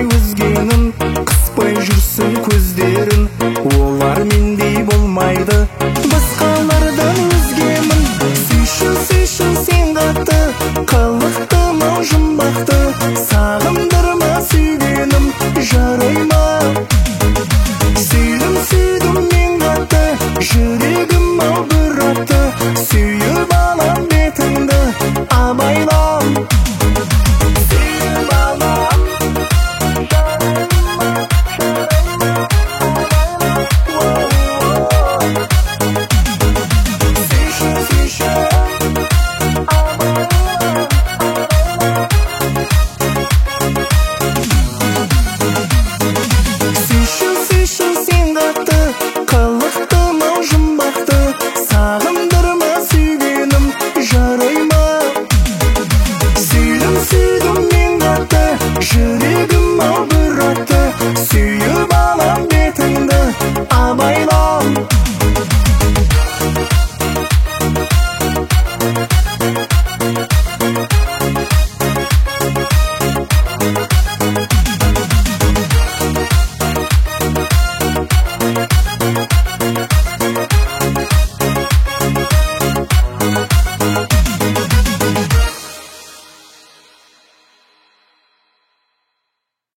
өзгенің, қыспай жүрсін көздерін, олар мендей болмайды, басқалардан өзгемін. Сүйші сен қатты, қылықтым ау жұмбақты, сағындырма сүйгенім, жарай ма? Сүйдім мен қатты, жүрегім ау бір атты, сүйіп алам бетіңді абайлам. Сүйіп алам, сүйші сен қатты, қылықтым ау жұмбақты, сағындырма сүйгенім, жарай ма? Сүйдім мен қатты, жүрегім ау бір атты, сүйіп алам